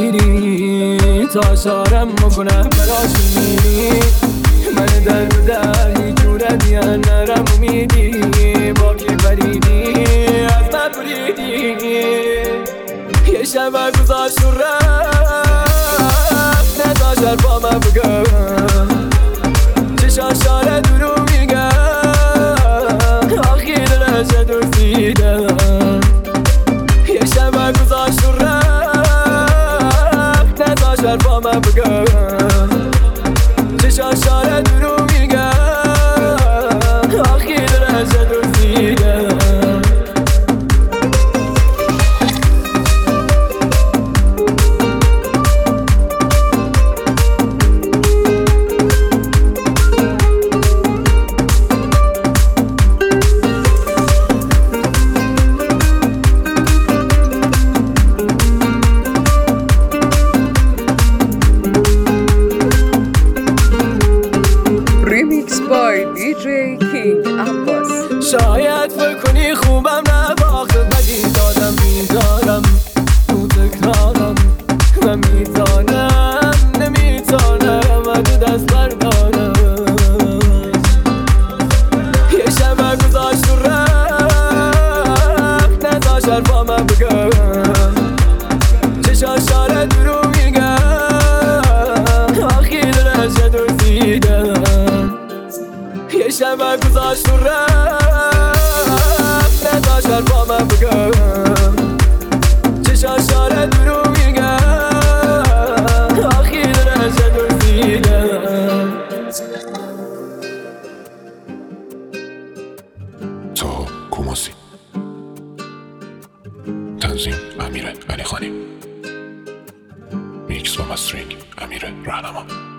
میری تا شارم میکنم براشون میری من در در هیچ جوره دیان نرم امیدی با که بریدی از من بریدی یه شب گذاشت و رفت نداشت با من بگم چشان شاره درو میگم آخی دلش دوزیدم یه شب گذاشت و رفت نداشت با من بگم چشان شاره درو میگم آخی دلش دوزیدم DJ King Abbas. شاید فکر کنی خوبم نباخته ولی دادم میدارم تو تکرارم و میدانم نمیتانم تو دست بردارم یه شب گذاشت و رفت نداشت با من بگم چشان شاره درو میگم آخی دلش دوزیدم یه شب گذاشت و رفت نداشت با من بگم چشان شاره درو میگم آخی دلش دوزیدم تا کوماسی تنظیم امیر علی خانی میکس و مسترینگ امیر رهنما